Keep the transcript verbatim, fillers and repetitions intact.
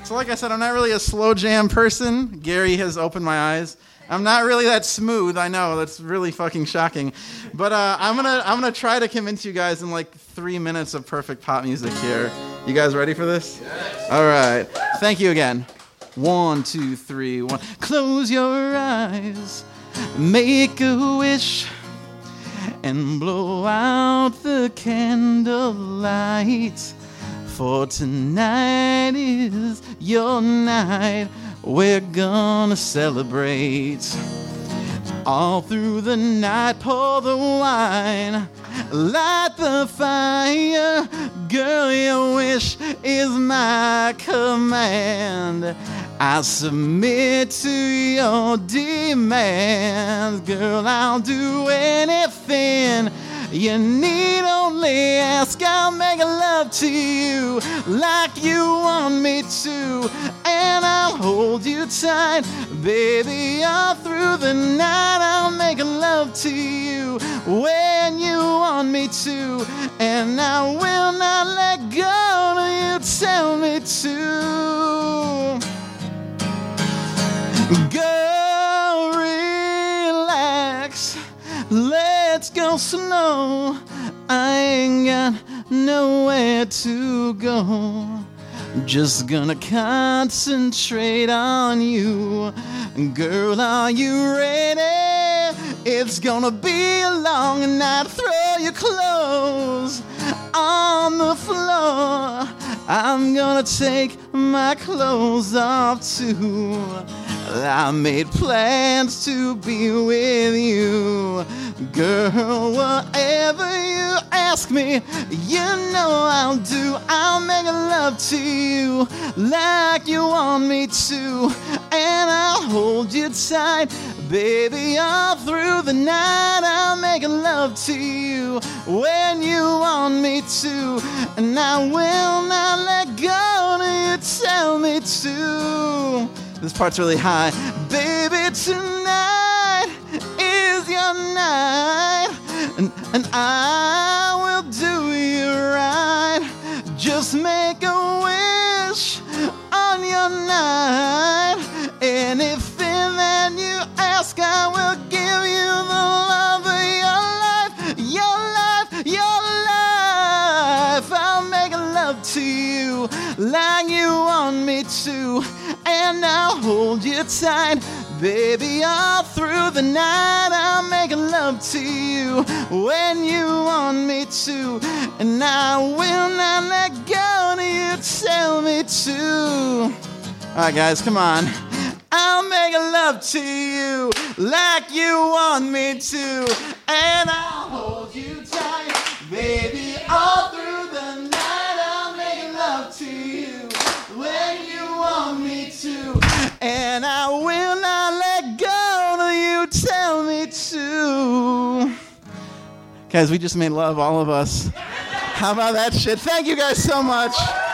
So like I said, I'm not really a slow jam person. Gary has opened my eyes. I'm not really that smooth. I know that's really fucking shocking, but uh, I'm gonna I'm gonna try to convince you guys in like three minutes of perfect pop music here. You guys ready for this? Yes. All right. Thank you again. One, two, three, one. Close your eyes, make a wish, and blow out the candlelight. For tonight is your night. We're gonna celebrate. All through the night, pour the wine, light the fire. Girl, your wish is my command. I submit to your demands. Girl, I'll do anything you need, only ask. I'll make love to you like you want me to, and I'll hold you tight, baby, all through the night. I'll make love to you when you want me to, and I will not let go till you tell me to. Go relax, let's go slow. I ain't got nowhere to go. Just gonna concentrate on you. Girl, are you ready? It's gonna be a long night. Throw your clothes on the floor. I'm gonna take my clothes off too. I made plans to be with you. Girl, whatever you ask me, you know I'll do. I'll make love to you like you want me to, and I'll hold you tight, baby, all through the night. I'll make love to you when you want me to, and I will not let go till you tell me to. This part's really high. Baby, tonight is your night, and, and I will do you right. Just make a wish on your night. Anything that you ask, I will give you the love of your life, your life, your life. I'll make love to you like you want me to, and I'll hold you tight, baby, all through the night. I'll make love to you when you want me to, and I will not let go till you tell me to. All right, guys, come on. I'll make love to you like you want me to, and I'll hold you tight, baby, all through the night. I'll make love to you when you want me to, and I will not let go till you tell me to. Guys, we just made love, all of us. How about that shit? Thank you guys so much.